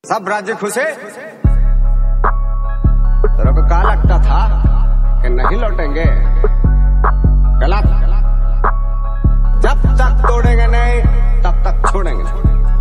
सब राज्य खुशे। तेरे को क्या लगता था कि नहीं लौटेंगे? गलत। जब तक तोड़ेंगे नहीं तब तक छोड़ेंगे।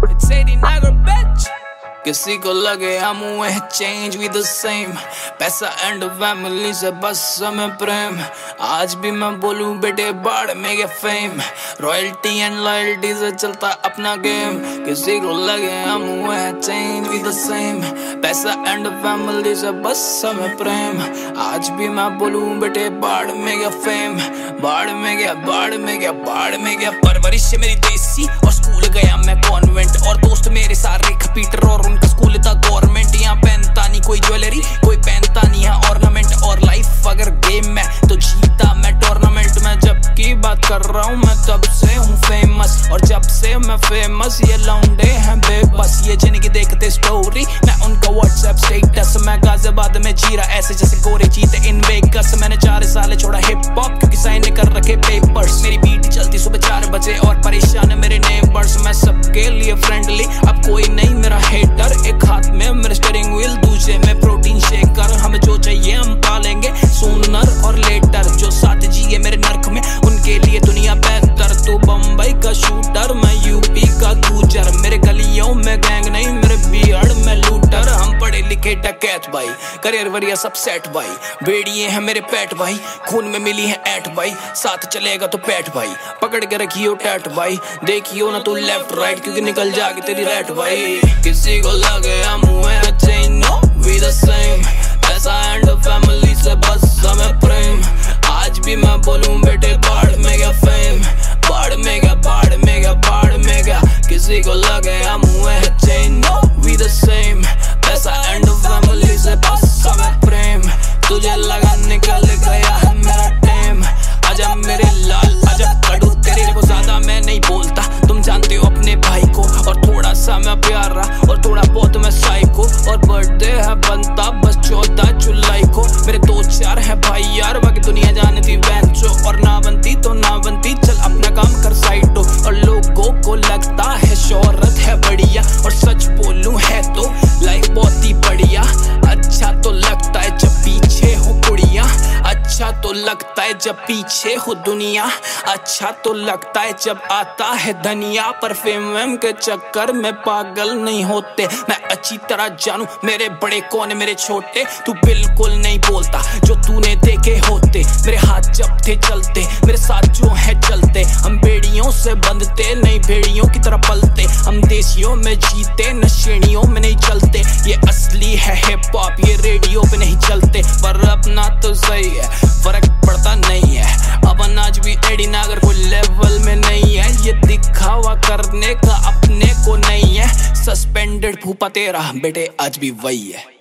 किसी को लगे हम हुए चेंज वी द सेम, पैसा एंड फैमिली से बस समय प्रेम। आज भी मैं बोलूं बेटे बाढ़ में गया फेम, रॉयल्टी एंड लॉयल्टी से चलता अपना गेम। किसी को लगे हम हुए चेंज वी द सेम, पैसा एंड फैमिली से बस समय प्रेम। आज भी मैं बोलूं बेटे बाढ़ में गया फेम, बाढ़ में गया, बाढ़ में गया, बाढ़ में गया। परवरिश मेरी देसी और स्कूल गया मैं कॉन्वेंट, और दोस्त मेरे सारे पीटर और उनका स्कूल था गवर्नमेंट। यहाँ पहनता नहीं कोई ज्वेलरी, कोई पहनता नहीं है ऑर्नामेंट, और लाइफ अगर गेम में तो जीता मैं टूर्नामेंट में। जब की बात कर रहा हूँ मैं तब से हूँ फेमस, और जब से मैं फेमस ये लौंडे हैं बेबस। ये जिनकी देखते स्टोरी मैं उनका व्हाट्सएप स्टेटस, मैं गाजियाबाद में जी रहा ऐसे जैसे गोरे जीते इन वेगस। मैंने 4 साल छोड़ा हिप हॉप क्योंकि साइन कर रखे पेपर्स। मेरी बीट चलती सुबह 4 बजे और परेशान है मेरे नेबर्स। मैं सबके लिए फ्रेंडली, अब कोई नहीं मेरा हेटर। एक हाथ में मेरा स्टीयरिंग व्हील, दूसरे में प्रोटीन शेकर। हमें जो चाहिए हम पालेंगे सूनर और लेटर। जो साथ जिए मेरे नर्क में उनके लिए दुनिया बेहतर। तू बम्बई का शूटर, मैं यूपी का गुजर। मेरे गलियों में गैंग नहीं, मेरे बियर्ड में लूटर। हम पढ़े लिखे डकैत भाई, करियर वरियर सब सेट भाई। बेड़िए हैं मेरे पेट भाई, खून में मिली है ऐट भाई। साथ चलेगा तो पैट भाई, पकड़ के रखियो टैट भाई। देखियो ना तू लेफ्ट राइट क्योंकि निकल जाएगी तेरी रैट भाई। किसी को लगे हम हुए change no we the same, पैसा एंड फैमिली से बस समय प्रेम। आज भी मैं बोलूं बेटे बाढ़ में गया फेम, बाढ़ में गया, बाढ़ में गया, बाढ़ में गया। किसी को लगे हम हुए change no we the same, पैसा एंड फैमिली से बस समय प्रेम। तुझे लगा निकल गया है मेरा टाइम, आजा मेरे लाल आजा कड़ू। तेरे को ज्यादा मैं नहीं बोलता, तुम जानते हो अपने भाई को। और थोड़ा सा मैं प्यारा और थोड़ा बहुत मैं साइको। और बर्थडे है बनता बस 14 जुलाई को। मेरे 2-4 है भाई यार, बाकी दुनिया जानती बेंचो। और ना बनती तो ना बनती, चल अपना काम कर साइड हो। और लोगों को लगता है शोहरत है बढ़िया, और सच बोलूं है तो लाइफ बहुत ही बढ़िया। अच्छा तो लगता है जब पीछे हो कुड़िया, अच्छा तो लगता है जब पीछे हो दुनिया। अच्छा तो लगता है जब आता है धनिया। पर फेम के चक्कर में पागल नहीं होते, मैं अच्छी तरह जानू मेरे बड़े कौन है मेरे छोटे। तू बिल्कुल नहीं बोलता जो तूने देखे होते, मेरे हाथ जब थे चलते मेरे साथ जो है चलते। हम बेड़ियों से बंधते नहीं भेड़ियों की तरह पलते। हम देशियों में जीते न श्रेणियों में नहीं चलते। ये असली है हिप हॉप, ये रेडियो पे नहीं चलते। पर अपना तो सही है, फर्क पड़ता नहीं है। अब अनाज भी एडी नागर को लेवल में नहीं है। ये दिखावा करने का अपने को नहीं है। सस्पेंडेड फूफा तेरा बेटे आज भी वही है।